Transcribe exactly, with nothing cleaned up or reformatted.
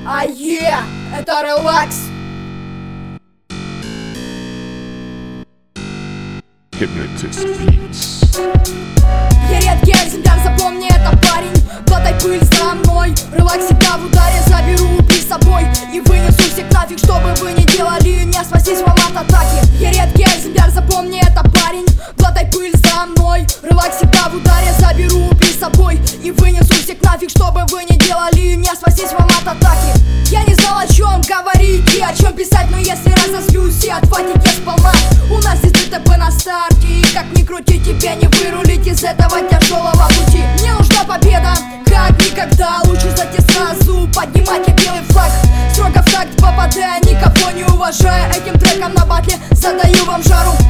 А е, это релакс. Hypnotist Beats. Я редкий экземпляр, запомни, это парень. Глотай пыль за мной, релакс себя в ударе заберу при собой и вынесу всех нафиг, что бы вы ни делали, не спастись вам от атаки. Я редкий экземпляр, запомни, это парень. Глотай пыль за мной, релакс себя в ударе заберу при собой и вынесу всех нафиг, что бы вы ни делали, не спастись вам от атаки. Я не знал, о чем говорить и о чем писать, но если разозлюсь и отхватить я сполна. У нас здесь ДТП на старте, и как ни крути, тебе не вырулить из этого тяжелого пути. Мне нужна победа, как никогда. Лучше зайти сразу, поднимайте белый флаг. Строго в такт попадая, никого не уважая. Этим треком на батле задаю вам жару.